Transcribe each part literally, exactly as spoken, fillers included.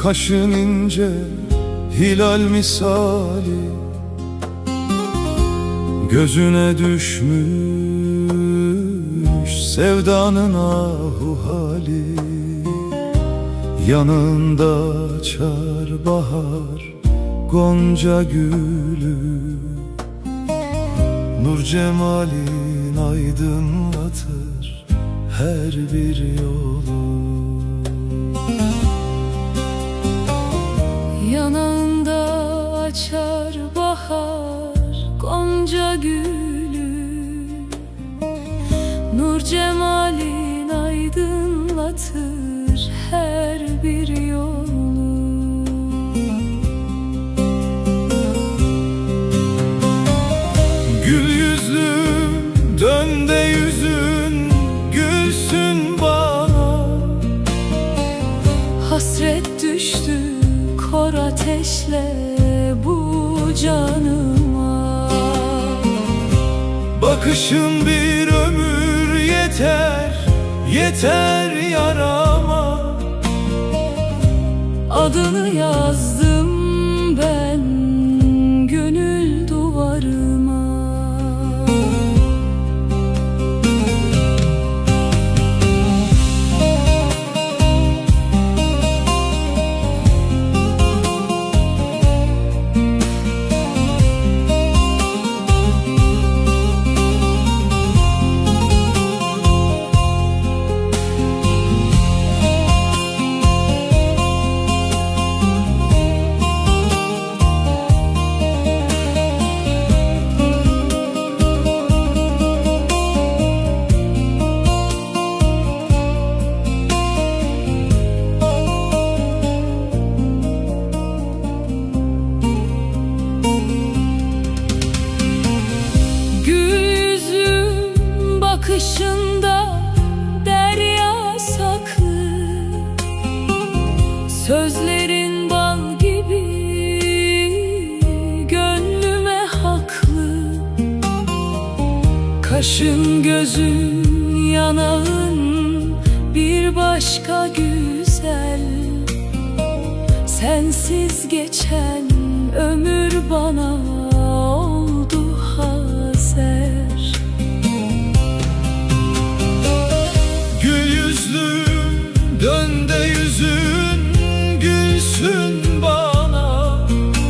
Kaşın ince hilal misali, gözüne düşmüş sevdanın ahu hali. Yanında açar bahar gonca gülü, nur cemalin aydınlatır her bir yolu. Yanağında açar bahar gonca gülü, nur cemalin aydınlatır her bir yolu. Gül yüzlüm dön de yüzün gülsün bana, hasret düştü kor ateşle bu canıma. Bakışın bir ömür yeter, yeter yarama. Adını yazdım ben gönül duvarıma. Bakışında derya saklı, sözlerin bal gibi gönlüme haklı. Kaşın gözün yanağın bir başka güzel, sensiz geçen ömür bana oldu hazer. Dön de yüzün gülsün bana,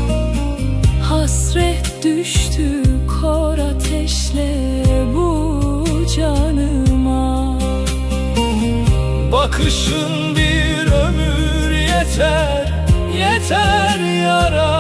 hasret düştü kor ateşle bu canıma. Bakışın bir ömür yeter, yeter yara.